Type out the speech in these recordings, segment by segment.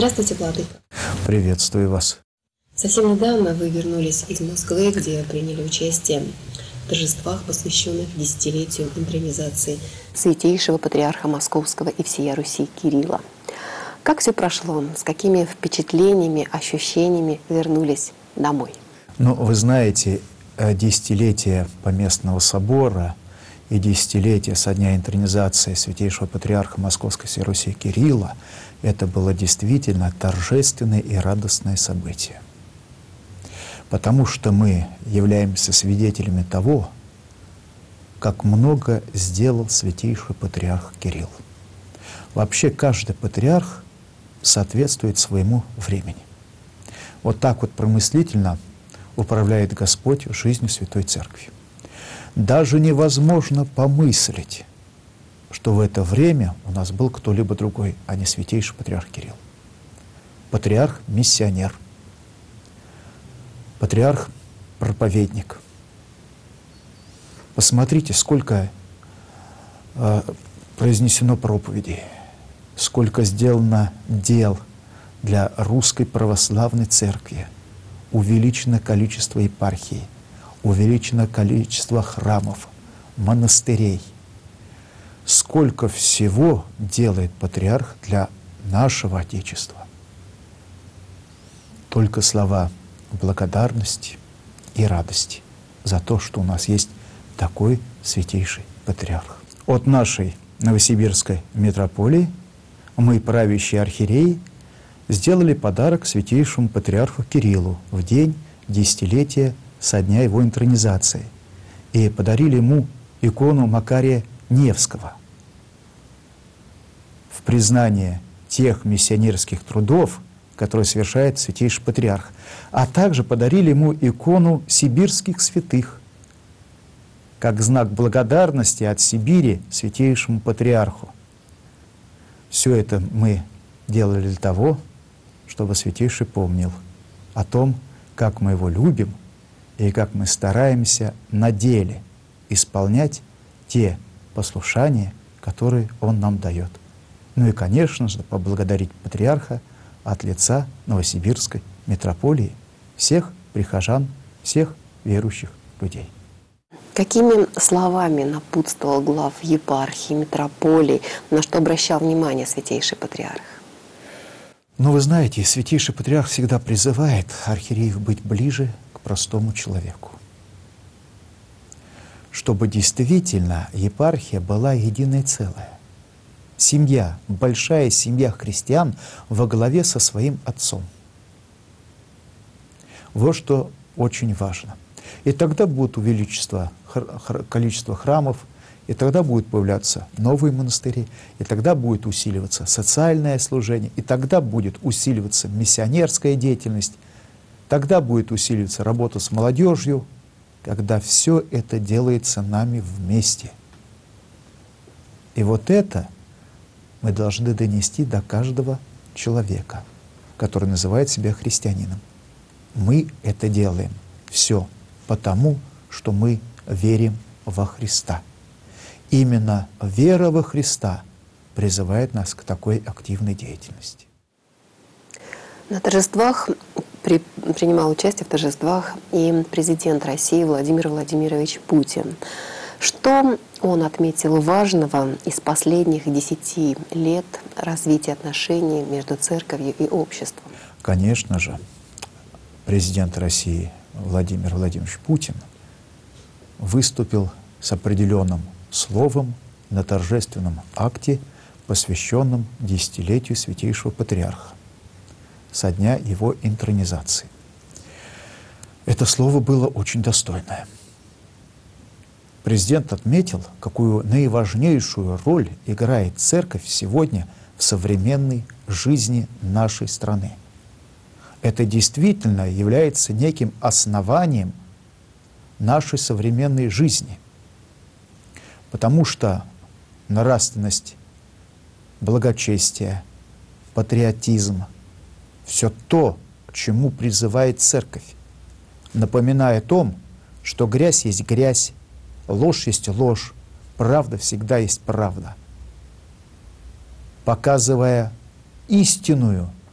Здравствуйте, владыка. Приветствую вас. Совсем недавно вы вернулись из Москвы, где приняли участие в торжествах, посвященных десятилетию интронизации Святейшего Патриарха Московского и всея Руси Кирилла. Как все прошло? С какими впечатлениями, ощущениями вернулись домой? Ну, вы знаете, десятилетие Поместного собора и десятилетие со дня интронизации Святейшего Патриарха Московской и всея Руси Кирилла — это было действительно торжественное и радостное событие. Потому что мы являемся свидетелями того, как много сделал Святейший Патриарх Кирилл. Вообще каждый патриарх соответствует своему времени. Вот так вот промыслительно управляет Господь жизнью Святой Церкви. Даже невозможно помыслить, что в это время у нас был кто-либо другой, а не Святейший Патриарх Кирилл. Патриарх-миссионер, патриарх-проповедник. Посмотрите, сколько произнесено проповедей, сколько сделано дел для Русской Православной Церкви. Увеличено количество епархий, увеличено количество храмов, монастырей. Сколько всего делает патриарх для нашего Отечества. Только слова благодарности и радости за то, что у нас есть такой святейший патриарх. От нашей Новосибирской митрополии мы, правящие архиереи, сделали подарок святейшему патриарху Кириллу в день десятилетия со дня его интронизации и подарили ему икону Макария Невского в признание тех миссионерских трудов, которые совершает святейший патриарх, а также подарили ему икону сибирских святых как знак благодарности от Сибири святейшему патриарху. Все это мы делали для того, чтобы Святейший помнил о том, как мы его любим и как мы стараемся на деле исполнять те послушания, которые он нам дает. Ну и, конечно же, поблагодарить патриарха от лица Новосибирской митрополии, всех прихожан, всех верующих людей. Какими словами напутствовал глав епархии, митрополий, на что обращал внимание Святейший Патриарх? Но вы знаете, Святейший Патриарх всегда призывает архиереев быть ближе к простому человеку, чтобы действительно епархия была единое целое. Семья, большая семья христиан во главе со своим отцом. Вот что очень важно. И тогда будет увеличиться количество храмов, и тогда будут появляться новые монастыри, и тогда будет усиливаться социальное служение, и тогда будет усиливаться миссионерская деятельность, тогда будет усиливаться работа с молодежью, когда все это делается нами вместе. И вот это мы должны донести до каждого человека, который называет себя христианином. Мы это делаем все потому, что мы верим во Христа. Именно вера во Христа призывает нас к такой активной деятельности. На торжествах принимал участие в торжествах и президент России Владимир Владимирович Путин. Что он отметил важного из последних 10 лет развития отношений между церковью и обществом? Конечно же, президент России Владимир Владимирович Путин выступил с определенным словом на торжественном акте, посвященном десятилетию Святейшего Патриарха со дня его интронизации. Это слово было очень достойное. Президент отметил, какую наиважнейшую роль играет церковь сегодня в современной жизни нашей страны. Это действительно является неким основанием нашей современной жизни, потому что нравственность, благочестие, патриотизм — все то, к чему призывает церковь, напоминая о том, что грязь есть грязь, ложь есть ложь, правда всегда есть правда, показывая истинную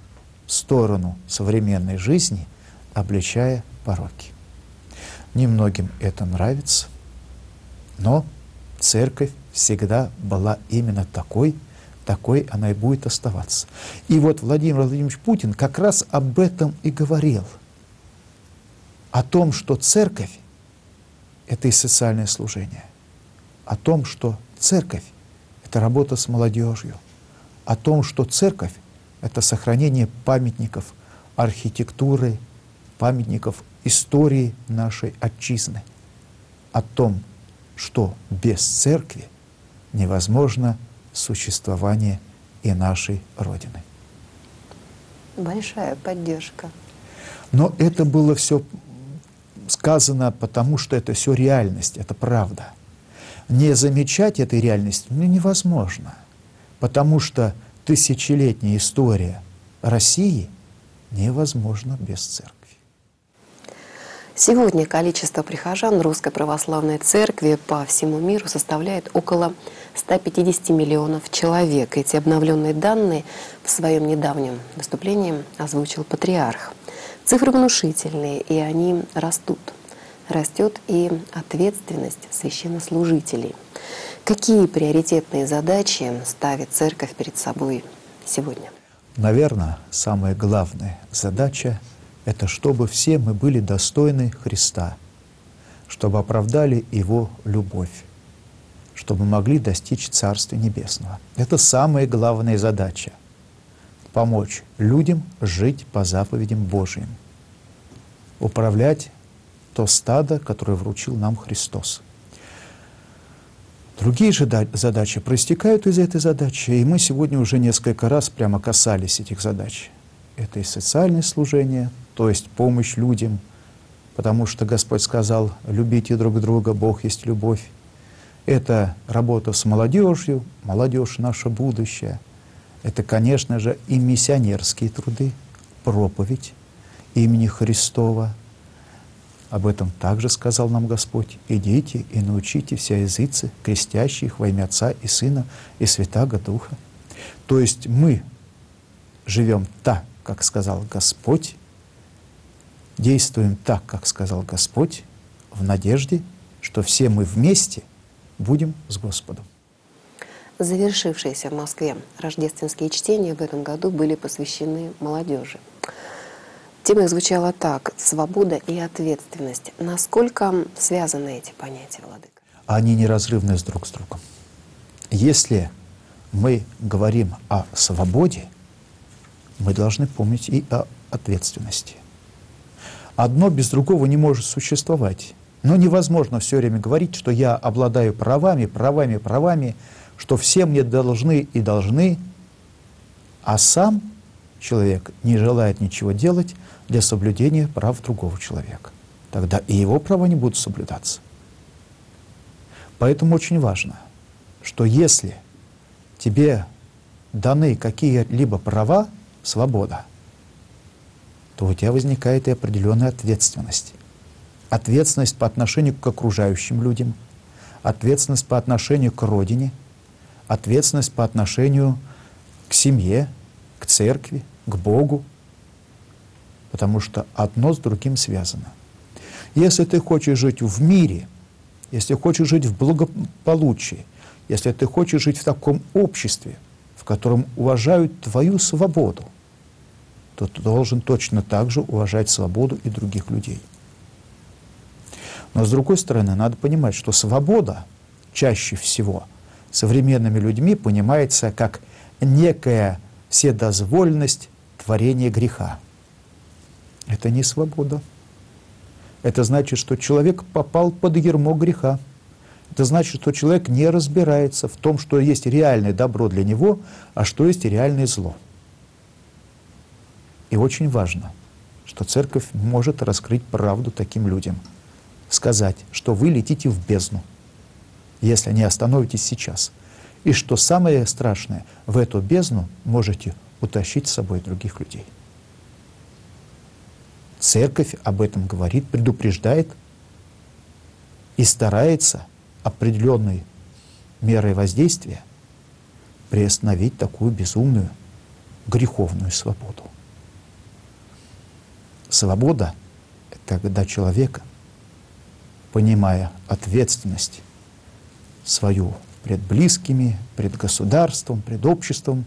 сторону современной жизни, обличая пороки. Немногим это нравится, но церковь всегда была именно такой она и будет оставаться. И вот Владимир Владимирович Путин как раз об этом и говорил. О том, что церковь — это и социальное служение. О том, что церковь — это работа с молодежью. О том, что церковь — это сохранение памятников архитектуры, памятников истории нашей отчизны. О том, что без церкви невозможно существование и нашей Родины. Большая поддержка. Но это было все сказано, потому что это все реальность, это правда. Не замечать этой реальности невозможно, потому что тысячелетняя история России невозможна без церкви. Сегодня количество прихожан Русской Православной Церкви по всему миру составляет около 150 миллионов человек. Эти обновленные данные в своем недавнем выступлении озвучил патриарх. Цифры внушительные, и они растут. Растет и ответственность священнослужителей. Какие приоритетные задачи ставит Церковь перед собой сегодня? Наверное, самая главная задача — это чтобы все мы были достойны Христа, чтобы оправдали Его любовь, чтобы могли достичь Царствия Небесного. Это самая главная задача — помочь людям жить по заповедям Божьим, управлять то стадо, которое вручил нам Христос. Другие же задачи проистекают из этой задачи, и мы сегодня уже несколько раз прямо касались этих задач. Это и социальное служение, то есть помощь людям, потому что Господь сказал: «Любите друг друга, Бог есть любовь». Это работа с молодежью, молодежь — наше будущее. Это, конечно же, и миссионерские труды, проповедь имени Христова. Об этом также сказал нам Господь: «Идите и научите все языцы, крестящих во имя Отца и Сына и Святаго Духа». То есть мы живем так, как сказал Господь, действуем так, как сказал Господь, в надежде, что все мы вместе будем с Господом. Завершившиеся в Москве рождественские чтения в этом году были посвящены молодежи. Тема их звучала так: свобода и ответственность. Насколько связаны эти понятия, владыка? Они неразрывны друг с другом. Если мы говорим о свободе, мы должны помнить и о ответственности. Одно без другого не может существовать. Но невозможно все время говорить, что я обладаю правами, что все мне должны и должны, а сам человек не желает ничего делать для соблюдения прав другого человека. Тогда и его права не будут соблюдаться. Поэтому очень важно, что если тебе даны какие-либо права, свобода, то у тебя возникает и определенная ответственность. Ответственность по отношению к окружающим людям, ответственность по отношению к родине, ответственность по отношению к семье, к церкви, к Богу, потому что одно с другим связано. Если ты хочешь жить в мире, если хочешь жить в благополучии, если ты хочешь жить в таком обществе, в котором уважают твою свободу, то ты должен точно так же уважать свободу и других людей. Но с другой стороны, надо понимать, что свобода чаще всего современными людьми понимается как некая вседозволенность творения греха. Это не свобода. Это значит, что человек попал под ярмо греха. Это значит, что человек не разбирается в том, что есть реальное добро для него, а что есть реальное зло. И очень важно, что церковь может раскрыть правду таким людям. Сказать, что вы летите в бездну, если не остановитесь сейчас. И что самое страшное, в эту бездну можете утащить с собой других людей. Церковь об этом говорит, предупреждает и старается определенной мерой воздействия приостановить такую безумную, греховную свободу. Свобода — это когда человек, понимая ответственность свою пред близкими, пред государством, пред обществом,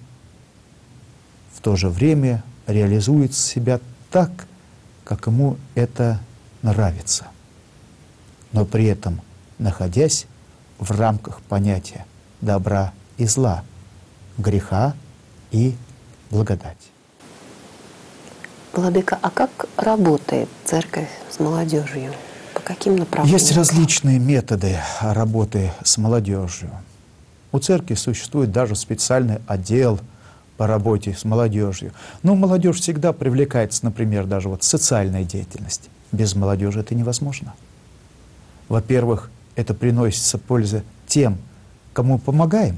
в то же время реализует себя так, как ему это нравится, но при этом находясь в рамках понятия добра и зла, греха и благодати. Владыка, а как работает церковь с молодежью? По каким направлениям? Есть различные методы работы с молодежью. У церкви существует даже специальный отдел по работе с молодежью. Но молодежь всегда привлекается, например, даже вот социальной деятельности. Без молодежи это невозможно. Во-первых, это приносится польза тем, кому помогаем,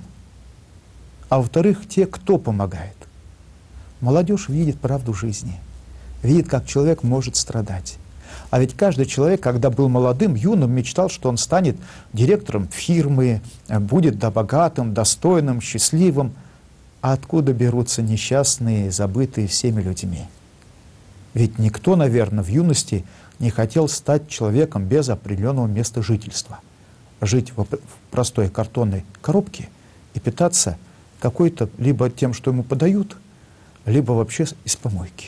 а во-вторых, те, кто помогает. Молодежь видит правду жизни, видит, как человек может страдать. А ведь каждый человек, когда был молодым, юным, мечтал, что он станет директором фирмы, будет богатым, достойным, счастливым. А откуда берутся несчастные, забытые всеми людьми? Ведь никто, наверное, в юности не хотел стать человеком без определенного места жительства. Жить в простой картонной коробке и питаться какой-то либо тем, что ему подают, либо вообще из помойки.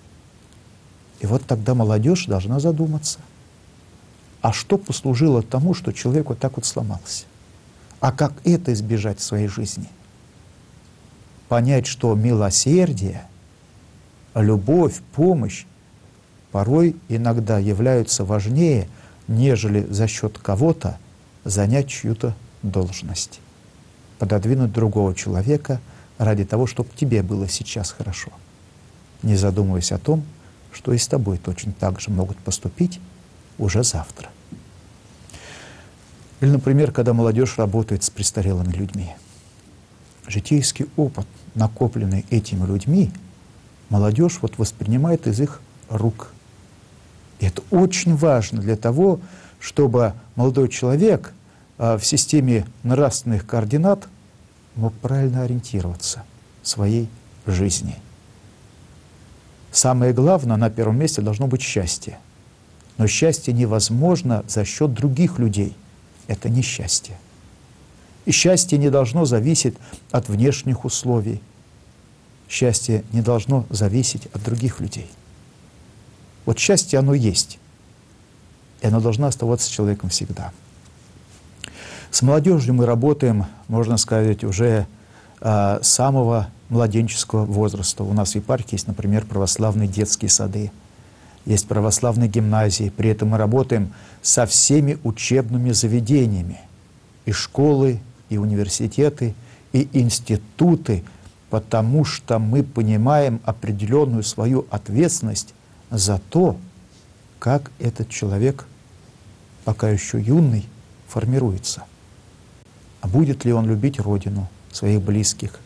И вот тогда молодежь должна задуматься, а что послужило тому, что человек вот так вот сломался? А как это избежать в своей жизни? Понять, что милосердие, любовь, помощь порой иногда являются важнее, нежели за счет кого-то занять чью-то должность, пододвинуть другого человека ради того, чтобы тебе было сейчас хорошо, не задумываясь о том, что и с тобой точно так же могут поступить уже завтра. Или, например, когда молодежь работает с престарелыми людьми. Житейский опыт, накопленный этими людьми, молодежь вот воспринимает из их рук. И это очень важно для того, чтобы молодой человек в системе нравственных координат мог правильно ориентироваться в своей жизни. Самое главное, на первом месте должно быть счастье. Но счастье невозможно за счет других людей. Это не счастье. И счастье не должно зависеть от внешних условий. Счастье не должно зависеть от других людей. Вот счастье, оно есть. И оно должно оставаться с человеком всегда. С молодежью мы работаем, можно сказать, уже с самого младенческого возраста. У нас в епархии есть, например, православные детские сады, есть православные гимназии. При этом мы работаем со всеми учебными заведениями. И школы, и университеты, и институты, потому что мы понимаем определенную свою ответственность за то, как этот человек, пока еще юный, формируется. А будет ли он любить Родину, своих близких?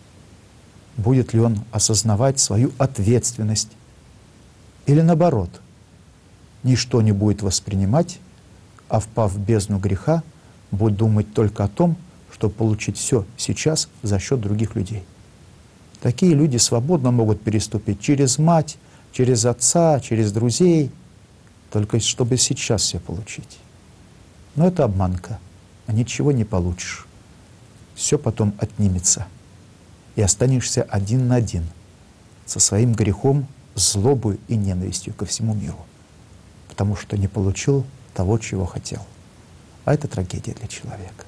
Будет ли он осознавать свою ответственность? Или наоборот, ничто не будет воспринимать, а впав в бездну греха, будет думать только о том, чтобы получить все сейчас за счет других людей. Такие люди свободно могут переступить через мать, через отца, через друзей, только чтобы сейчас все получить. Но это обманка, ничего не получишь. Все потом отнимется, и останешься один на один со своим грехом, злобой и ненавистью ко всему миру, потому что не получил того, чего хотел. А это трагедия для человека.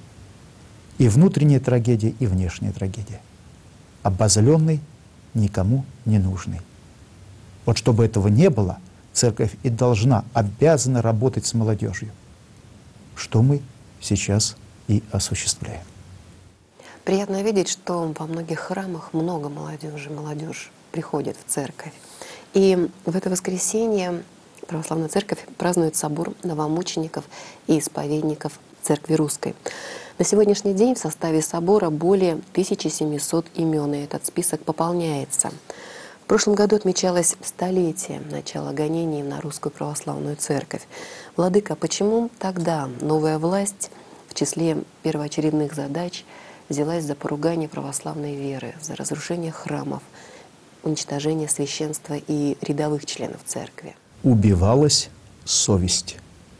И внутренняя трагедия, и внешняя трагедия. Обозленный, никому не нужный. Вот чтобы этого не было, церковь и должна, обязана работать с молодежью, что мы сейчас и осуществляем. Приятно видеть, что во многих храмах много молодежи. Молодежь приходит в церковь. И в это воскресенье Православная Церковь празднует собор новомучеников и исповедников Церкви Русской. На сегодняшний день в составе собора более 1700 имен, и этот список пополняется. В прошлом году отмечалось столетие начала гонений на Русскую Православную Церковь. Владыка, почему тогда новая власть в числе первоочередных задач взялась за поругание православной веры, за разрушение храмов? уничтожения священства и рядовых членов церкви? Убивалась совесть.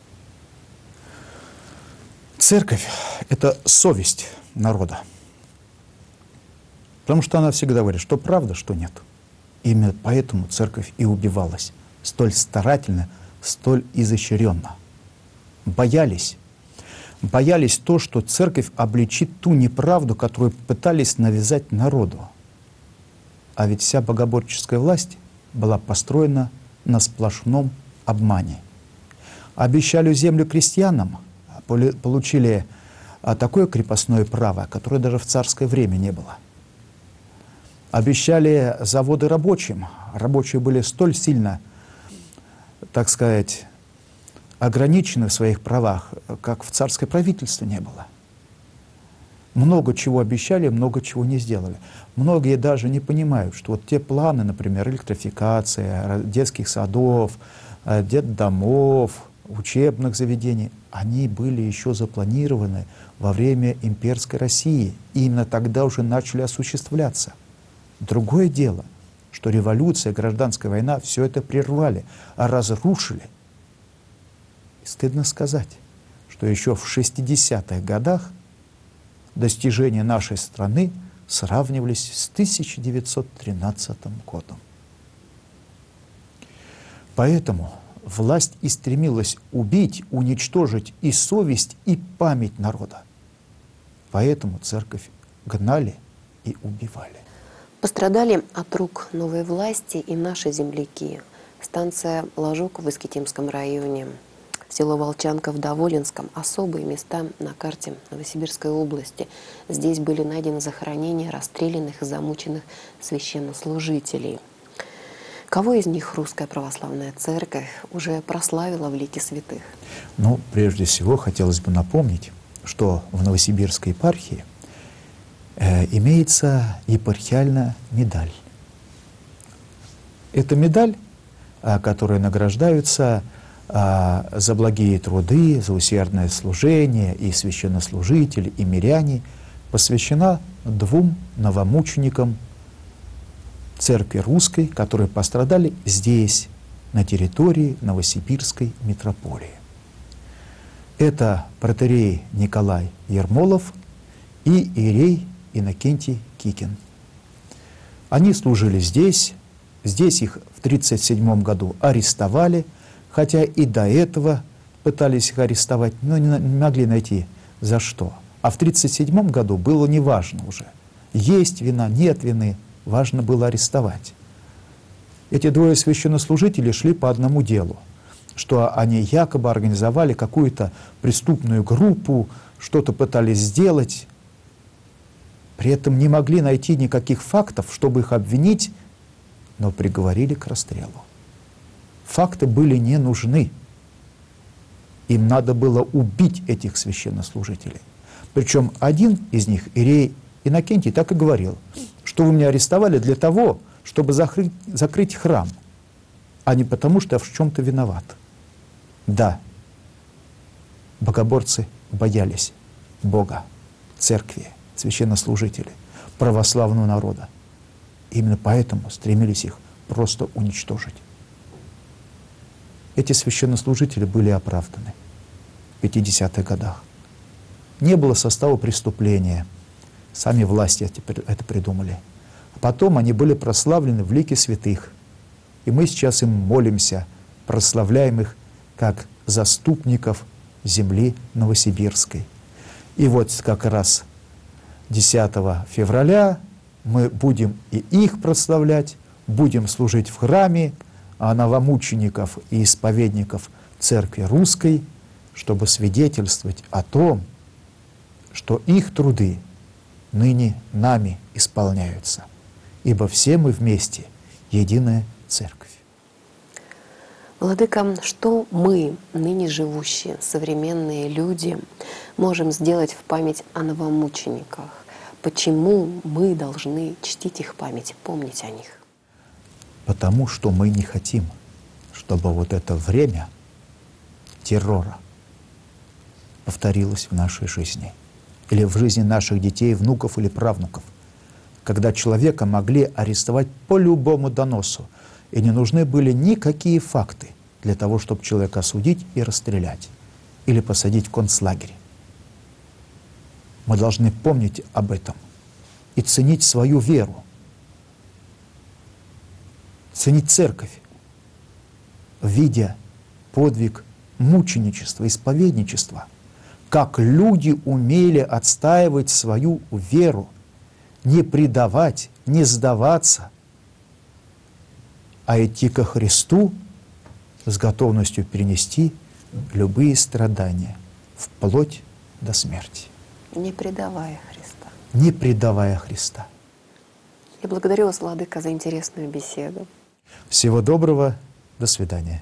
Церковь – это совесть народа. Потому что она всегда говорит, что правда, что нет. Именно поэтому церковь и убивалась столь старательно, столь изощренно. Боялись то, что церковь обличит ту неправду, которую пытались навязать народу. А ведь вся богоборческая власть была построена на сплошном обмане. Обещали землю крестьянам, получили такое крепостное право, которое даже в царское время не было. Обещали заводы рабочим. Рабочие были столь сильно, так сказать, ограничены в своих правах, как в царское правительство не было. Много чего обещали, много чего не сделали. Многие даже не понимают, что вот те планы, например, электрификация детских садов, детдомов, учебных заведений, они были еще запланированы во время имперской России. И именно тогда уже начали осуществляться. Другое дело, что революция, гражданская война все это прервали, разрушили. И стыдно сказать, что еще в 60-х годах достижения нашей страны сравнивались с 1913 годом. Поэтому власть и стремилась убить, уничтожить и совесть, и память народа. Поэтому церковь гнали и убивали. Пострадали от рук новой власти и наши земляки. Станция Ложок в Искитимском районе, село Волчанка в Доволинском – особые места на карте Новосибирской области. Здесь были найдены захоронения расстрелянных и замученных священнослужителей. Кого из них Русская Православная Церковь уже прославила в лике святых? Ну, прежде всего, хотелось бы напомнить, что в Новосибирской епархии имеется епархиальная медаль. Это медаль, которой награждаются за благие труды, за усердное служение и священнослужители, и миряне, посвящена двум новомученикам Церкви Русской, которые пострадали здесь, на территории Новосибирской митрополии. Это протоиерей Николай Ермолов и иерей Иннокентий Кикин. Они служили здесь. Здесь их в 1937 году арестовали, хотя и до этого пытались их арестовать, но не могли найти за что. А в 1937 году было неважно уже, есть вина, нет вины, важно было арестовать. Эти двое священнослужителей шли по одному делу, что они якобы организовали какую-то преступную группу, что-то пытались сделать, при этом не могли найти никаких фактов, чтобы их обвинить, но приговорили к расстрелу. Факты были не нужны. Им надо было убить этих священнослужителей. Причем один из них, иерей Иннокентий, так и говорил, что вы меня арестовали для того, чтобы закрыть храм, а не потому, что я в чем-то виноват. Да, богоборцы боялись Бога, церкви, священнослужителей, православного народа. Именно поэтому стремились их просто уничтожить. Эти священнослужители были оправданы в 50-х годах. Не было состава преступления. Сами власти это придумали. А потом они были прославлены в лике святых. И мы сейчас им молимся, прославляем их как заступников земли Новосибирской. И вот как раз 10 февраля мы будем и их прославлять, будем служить в храме, а новомучеников и исповедников Церкви Русской, чтобы свидетельствовать о том, что их труды ныне нами исполняются, ибо все мы вместе единая Церковь. Владыка, что мы, ныне живущие, современные люди, можем сделать в память о новомучениках? Почему мы должны чтить их память, помнить о них? Потому что мы не хотим, чтобы вот это время террора повторилось в нашей жизни. Или в жизни наших детей, внуков или правнуков. когда человека могли арестовать по любому доносу, и не нужны были никакие факты для того, чтобы человека осудить и расстрелять, или посадить в концлагерь. Мы должны помнить об этом и ценить свою веру, ценить церковь, видя подвиг мученичества, исповедничества, как люди умели отстаивать свою веру, не предавать, не сдаваться, а идти ко Христу с готовностью перенести любые страдания, вплоть до смерти. Не предавая Христа. Не предавая Христа. Я благодарю вас, владыка, за интересную беседу. Всего доброго, до свидания.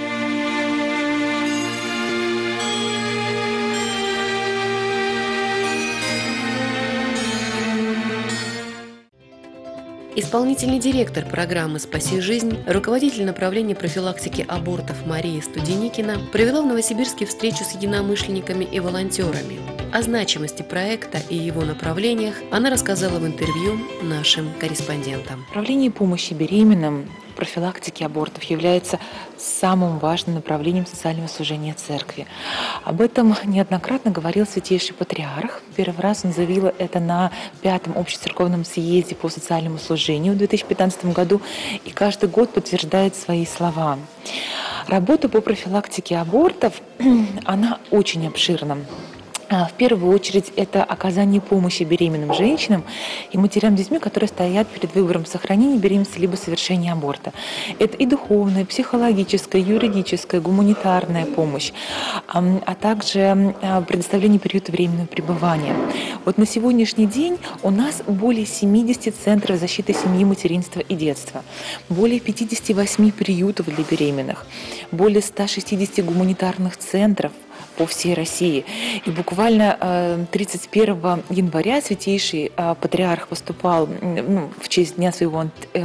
Исполнительный директор программы «Спаси жизнь», руководитель направления профилактики абортов Мария Студеникина провела в Новосибирске встречу с единомышленниками и волонтерами. О значимости проекта и его направлениях она рассказала в интервью нашим корреспондентам. Направление помощи беременным, профилактики абортов является самым важным направлением социального служения Церкви. Об этом неоднократно говорил Святейший Патриарх. Первый раз он заявил это на 5-м общецерковном съезде по социальному служению в 2015 году и каждый год подтверждает свои слова. Работа по профилактике абортов, она очень обширна. В первую очередь это оказание помощи беременным женщинам и матерям с детьми, которые стоят перед выбором сохранения беременности либо совершения аборта. Это и духовная, психологическая, юридическая, гуманитарная помощь, а также предоставление периода временного пребывания. Вот на сегодняшний день у нас более 70 центров защиты семьи, материнства и детства, более 58 приютов для беременных, более 160 гуманитарных центров по всей России. И буквально 31 января Святейший Патриарх выступал в честь дня своей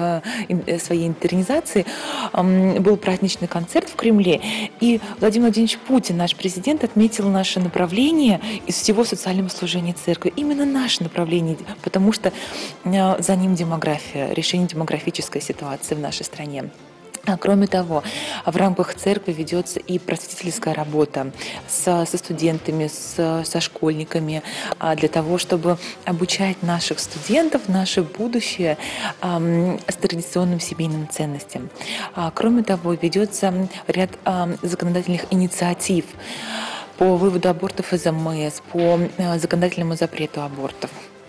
интернизации. Был праздничный концерт в Кремле. И Владимир Владимирович Путин, наш президент, отметил наше направление из всего социального служения Церкви. Именно наше направление, потому что за ним демография, решение демографической ситуации в нашей стране. Кроме того, в рамках церкви ведется и просветительская работа со студентами, со школьниками, для того, чтобы обучать наших студентов, наше будущее с традиционным семейным ценностям. Кроме того, ведется ряд законодательных инициатив по выводу абортов из МС, по законодательному запрету абортов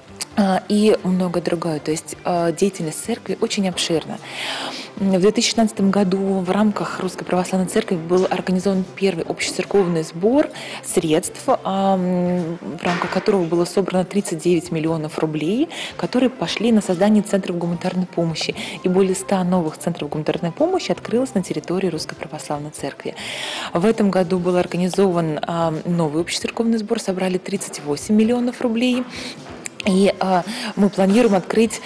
и многое другое. То есть деятельность церкви очень обширна. В 2016 году в рамках Русской Православной Церкви был организован первый общецерковный сбор средств, в рамках которого было собрано 39 миллионов рублей, которые пошли на создание центров гуманитарной помощи. И более 100 новых центров гуманитарной помощи открылось на территории Русской Православной Церкви. В этом году был организован новый общецерковный сбор, собрали 38 миллионов рублей. И мы планируем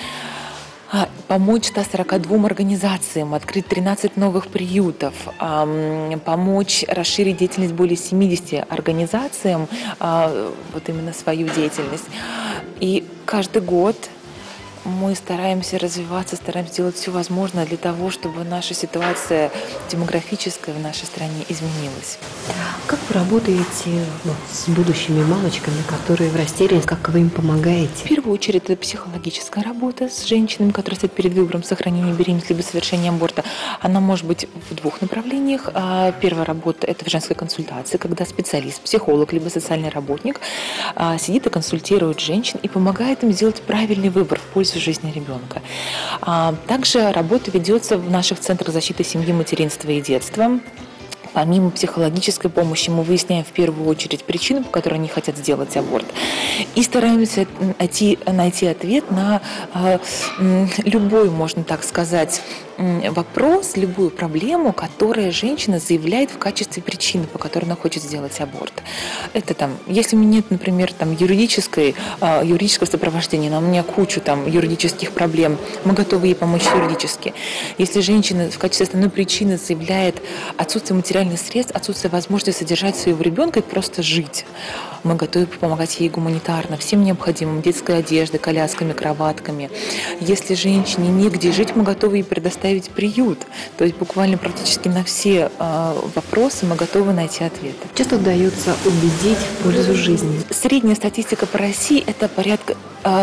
помочь 142 организациям, открыть 13 новых приютов, помочь расширить деятельность более 70 организациям, вот именно свою деятельность. И каждый год мы стараемся развиваться, стараемся делать все возможное для того, чтобы наша ситуация демографическая в нашей стране изменилась. Как вы работаете с будущими мамочками, которые в растерянности, как вы им помогаете? В первую очередь это психологическая работа с женщинами, которые стоят перед выбором сохранения беременности либо совершения аборта. Она может быть в двух направлениях. Первая работа – это в женской консультации, когда специалист, психолог либо социальный работник сидит и консультирует женщин и помогает им сделать правильный выбор в пользу жизни ребенка. Также работа ведется в наших центрах защиты семьи, материнства и детства. Помимо психологической помощи мы выясняем в первую очередь причины, по которой они хотят сделать аборт. И стараемся найти ответ на любой, можно так сказать, вопрос, любую проблему, которую женщина заявляет в качестве причины, по которой она хочет сделать аборт. Это там, если у меня нет, например, там, юридического сопровождения, но у меня кучу там юридических проблем, мы готовы ей помочь юридически. Если женщина в качестве основной причины заявляет отсутствие материальных средств, отсутствие возможности содержать своего ребенка и просто жить, мы готовы помогать ей гуманитарно, всем необходимым, детской одеждой, колясками, кроватками. Если женщине негде жить, мы готовы ей предоставить приют. То есть буквально практически на все вопросы мы готовы найти ответы. Часто удается убедить в пользу жизни. Средняя статистика по России – это порядка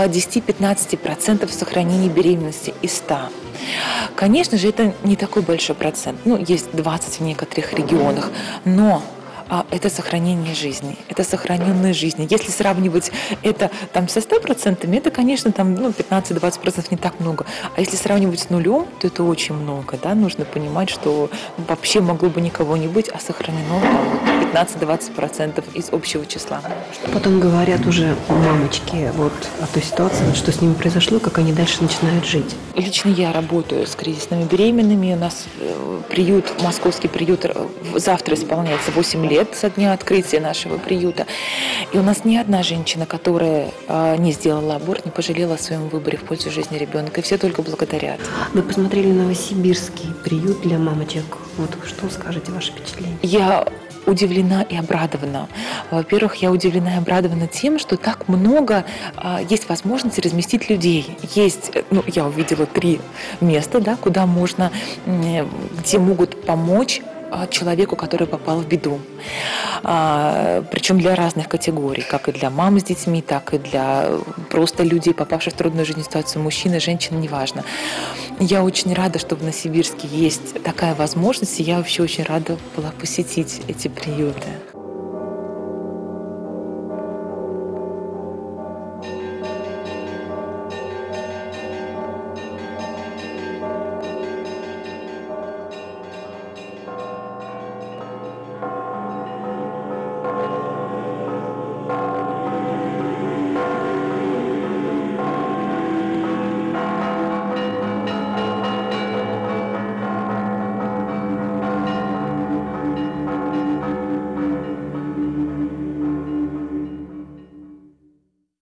10-15% сохранения беременности из 100. Конечно же, это не такой большой процент. Есть 20 в некоторых регионах, но это сохранение жизни, это сохраненные жизни. Если сравнивать это там со 100%, это, конечно, там 15-20% не так много. А если сравнивать с нулем, то это очень много. Да? Нужно понимать, что вообще могло бы никого не быть, а сохранено 15-20% из общего числа. Потом говорят уже мамочки о той ситуации, что с ними произошло, как они дальше начинают жить. Лично я работаю с кризисными беременными. У нас московский приют, завтра исполняется 8 лет со дня открытия нашего приюта. И у нас ни одна женщина, которая не сделала аборт, не пожалела о своем выборе в пользу жизни ребенка. И все только благодарят. Вы посмотрели новосибирский приют для мамочек. Что скажете, ваши впечатления? Я удивлена и обрадована. Во-первых, я удивлена и обрадована тем, что так много есть возможности разместить людей. Я увидела 3 места, куда можно, где могут помочь человеку, который попал в беду. Причем для разных категорий, как и для мам с детьми, так и для просто людей, попавших в трудную жизненную ситуацию, мужчины, женщины, неважно. Я очень рада, что в Новосибирске есть такая возможность, и я вообще очень рада была посетить эти приюты.